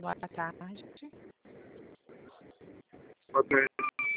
Boa tarde. Boa tarde.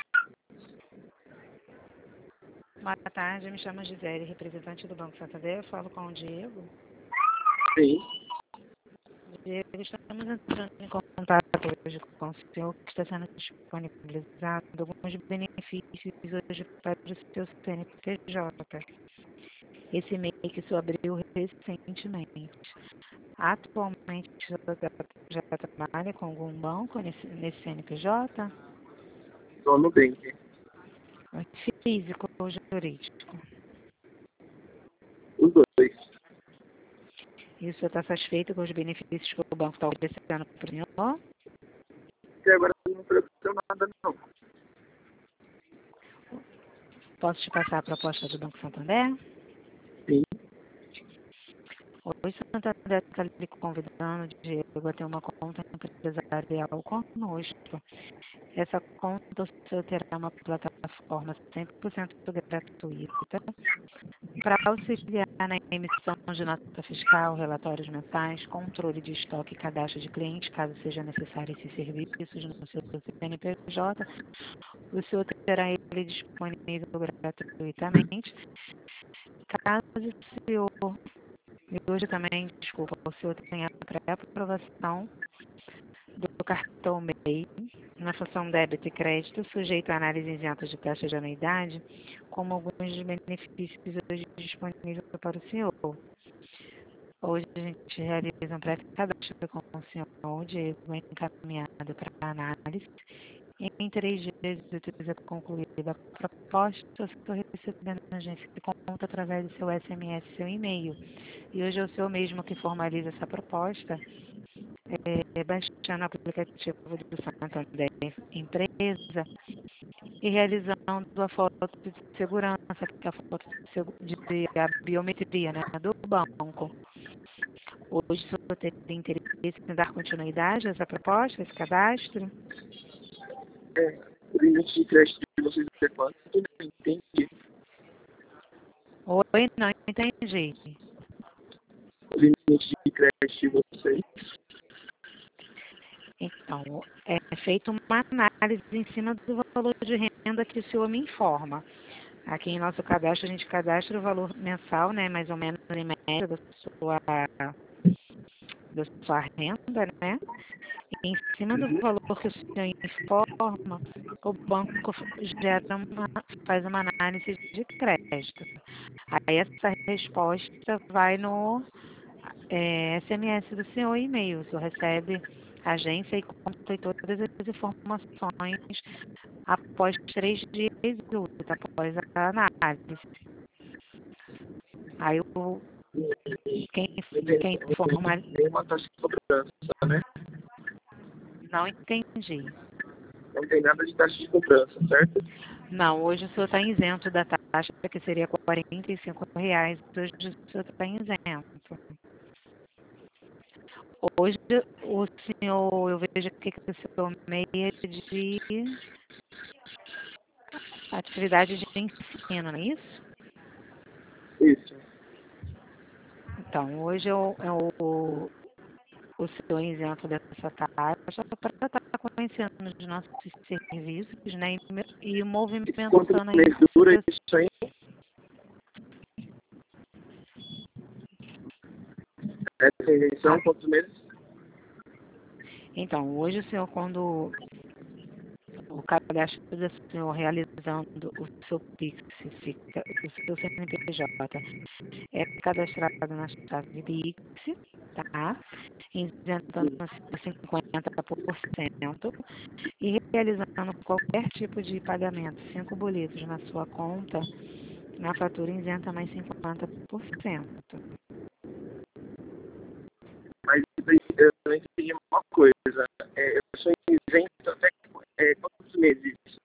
Boa tarde, me chamo Gisele, representante do Banco Santander. Eu falo com o Diego. Sim. Diego, estamos entrando em contato hoje com o senhor que está sendo disponibilizado alguns benefícios hoje para o seu CNPJ. Esse e-mail que o senhor abriu recentemente. Atualmente, o senhor já trabalha com algum banco nesse CNPJ? Só no Nubank. Físico ou jurídico? Os dois. E o senhor está satisfeito com os benefícios que o banco está oferecendo para o senhor? E agora não ofereceu nada, não. Posso te passar a proposta do Banco Santander? Sim. Hoje o Santander está lhe convidando, Diego, a ter uma conta empresarial conosco. Essa conta o senhor terá uma plataforma 100% gratuita para auxiliar na emissão de nota fiscal, relatórios mensais, controle de estoque e cadastro de clientes, caso seja necessário esses serviços no seu CNPJ. O senhor terá ele disponível gratuitamente. Caso o senhor, e hoje também, desculpa, o senhor tenha a pré-aprovação do cartão MEI na função débito e crédito, sujeito a análise isenta de taxa de anuidade, como alguns dos benefícios hoje disponíveis para o senhor. Hoje a gente realiza um pré-cadastro com o senhor, Diego, encaminhado para análise. Em 3 dias úteis é concluída a proposta, eu estou recebendo a agência de conta através do seu SMS, seu e-mail. E hoje é o senhor mesmo que formaliza essa proposta, baixando o aplicativo do Santander Empresa e realizando a foto de segurança, que é a foto de a biometria, né, do banco. Hoje o senhor teria interesse em dar continuidade a essa proposta, a esse cadastro? O limite de crédito de vocês é quanto? Eu não entendi. Oi, não entendi. O limite de crédito de vocês. Então, é feita uma análise em cima do valor de renda que o senhor me informa. Aqui em nosso cadastro, a gente cadastra o valor mensal, né, mais ou menos em média da sua renda, né? E em cima do valor que o senhor informa, o banco faz uma análise de crédito. Aí essa resposta vai no SMS do senhor e-mail. O senhor recebe a agência e conta e todas as informações após 3 dias úteis, após a análise. Aí quem formar... Tem uma taxa de cobrança, né? Não entendi. Não tem nada de taxa de cobrança, certo? Não, hoje o senhor está isento da taxa, que seria R$ 45. Hoje o senhor está isento. Hoje o senhor, eu vejo aqui que o senhor meia de atividade de ensino, não é isso? Isso. Então, hoje o senhor isento dessa taxa para estar conhecendo os nossos serviços, né, e Quantos movimentando aí meses dura isso aí? Essa isenção, quantos meses? Então, hoje o senhor, quando o cadastro do senhor realizando o seu PIX, o seu CNPJ é cadastrado na chave PIX, tá? Isentando 50% e realizando qualquer tipo de pagamento, 5 boletos na sua conta, na fatura isenta mais 50%. Mas eu não entendi uma coisa. Eu sou isento até quantos meses isso?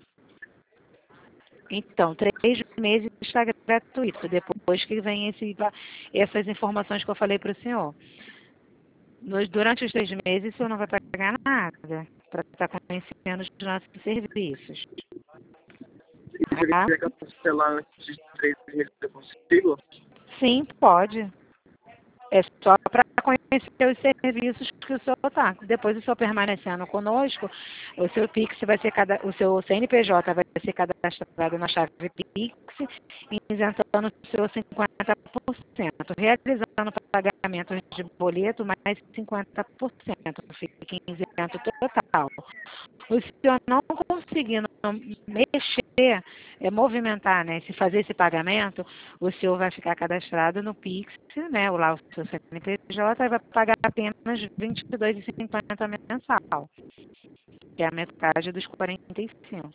Então, 3 meses está gratuito, depois que vem essas informações que eu falei para o senhor. Durante os 3 meses, o senhor não vai pagar nada para estar conhecendo os nossos serviços. E se Tá? ele quiser cancelar antes de 3 meses, eu consigo? Sim, pode. É só para conhecer os serviços que o senhor está. Depois o senhor permanecendo conosco, o seu Pix vai ser o seu CNPJ vai ser cadastrado na chave Pix, isentando o seu 50%, realizando pagamentos de boleto mais 50%, fica isento total. O senhor não conseguindo mexer, movimentar, né, se fazer esse pagamento, o senhor vai ficar cadastrado no Pix, né, lá o seu CNPJ, e vai pagar apenas R$ 22,50 mensal, que é a metade dos 45.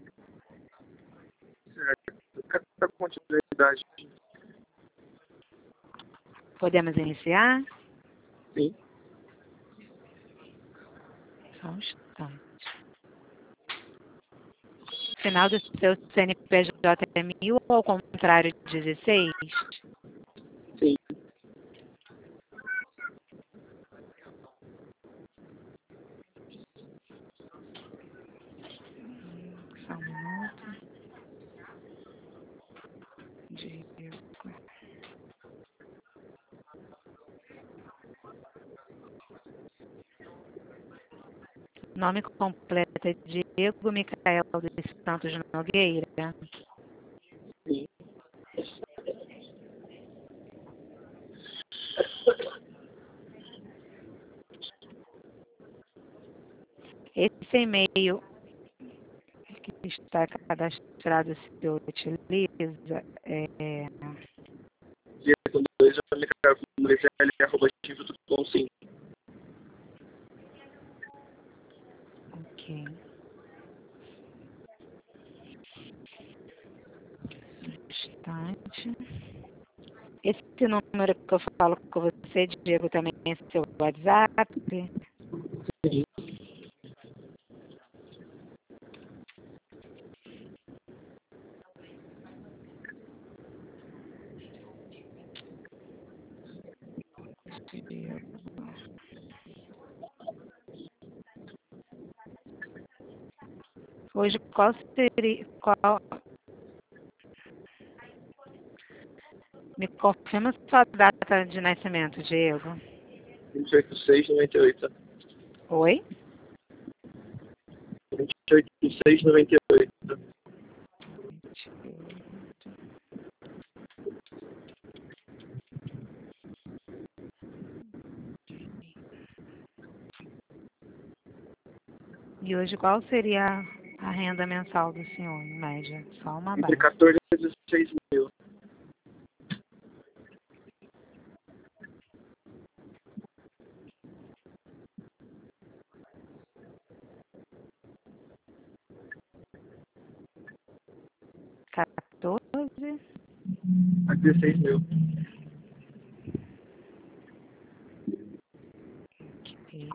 Certo. Cadê a continuidade? Podemos iniciar? Sim. Só um instante. Final do seu CNPJ é 1000 ou ao contrário 16? Sim. Só um minuto. Diego. Nome completo é Diego Micael dos Santos Nogueira. Sim. Esse e-mail que está cadastrado, se eu utiliza, Diretor 2, arroba.com, sim. ok. Instante. Esse número que eu falo com você, Diego, também é seu WhatsApp? Sim. Diego. Hoje, qual seria... Me confirma sua data de nascimento, Diego. 28/6/98. Oi? 28/6/98. E hoje, qual seria a renda mensal do senhor, em média? Só uma Entre base. 14 e 16 mil. Quatorze. A 16 mil. Ok.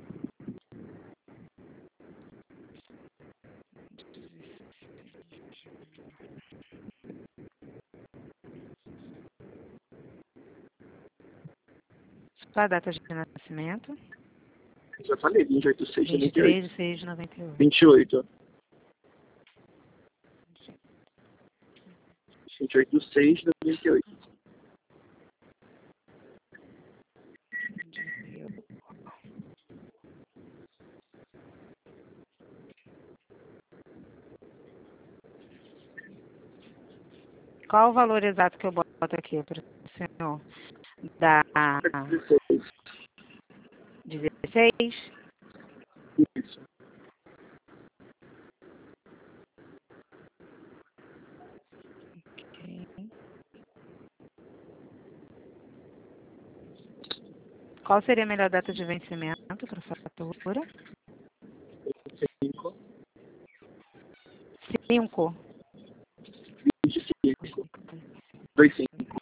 Sua data de nascimento? Já falei, 28/6/98. 23 de 6 de 98. 28. 28/6/98. Qual o valor exato que eu boto aqui para o senhor? Da 16. 16? Isso. Ok. Qual seria a melhor data de vencimento para a fatura? 5. 5. 25. 25.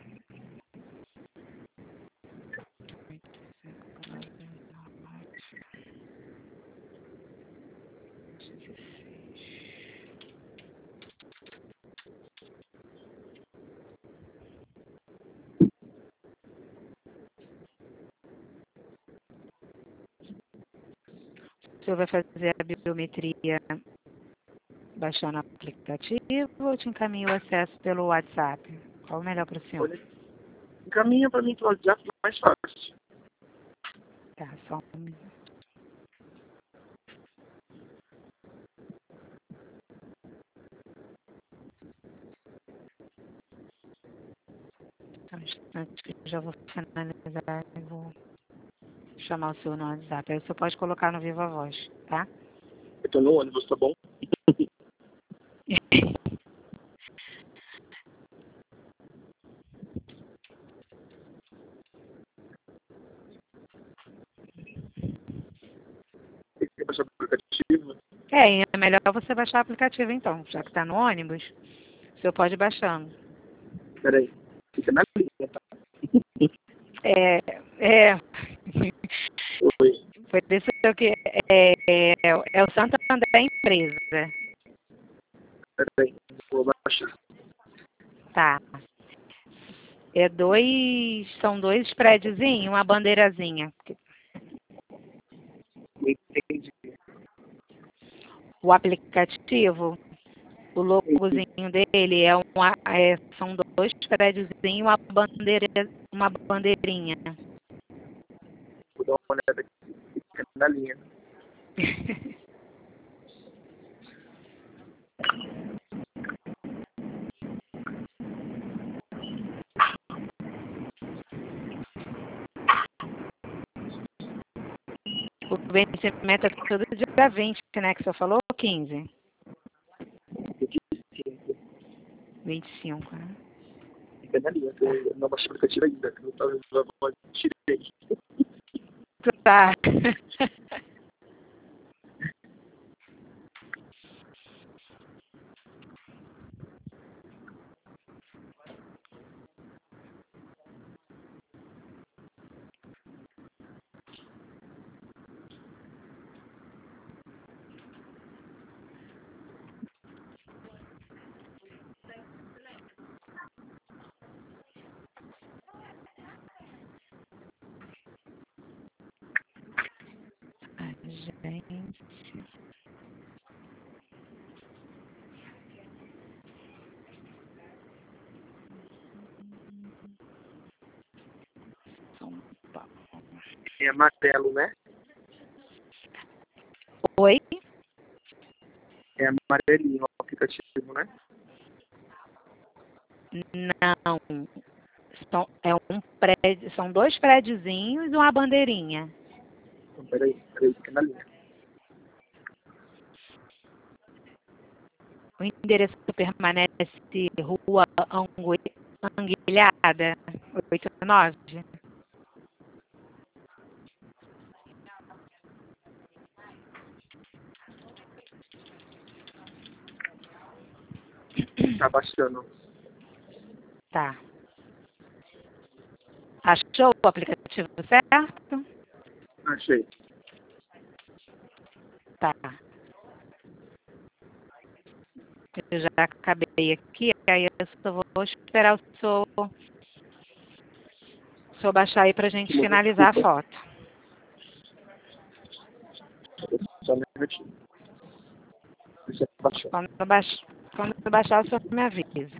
O senhor vai fazer a biometria baixando o aplicativo ou te encaminho o acesso pelo WhatsApp? Qual o melhor para o senhor? Olha, encaminha para mim pelo WhatsApp mais fácil. Tá, só um minuto. Só um instante que eu já vou finalizar e vou chamar o seu no WhatsApp. Aí você pode colocar no Viva Voz, tá? Eu tô no ônibus, tá bom? Tem que baixar o aplicativo. É melhor você baixar o aplicativo então, já que tá no ônibus. Você pode ir baixando. Peraí. Fica na linha, tá? É, é. Oi. Por isso que é o Santander Empresa. Peraí. Vou baixar. Tá. São dois prédiozinhos, uma bandeirazinha. Entendi. O aplicativo, o logozinho dele são dois prédiozinhos, uma bandeirinha. Vou dar uma olhada aqui. Fica na linha. O vencimento é todo dia 20, né? Que você falou? 15? 25. 25, né? Fica na linha. Eu não baixei o aplicativo ainda. Eu talvez eu tirei. Tá. Gente. São Paulo. É amarelo, né? Oi? É amarelinho o aplicativo, né? Não. São dois prédiozinhos e uma bandeirinha. Então, peraí, fica na linha. O endereço permanece Rua Anguilhada, 89. Tá baixando. Tá. Achou o aplicativo certo? Achei. Tá. Eu já acabei aqui, aí eu só vou esperar o senhor baixar aí pra gente finalizar a Desculpa. foto. Só um minutinho. Deixa eu baixar. Quando eu baixar, o senhor me avisa.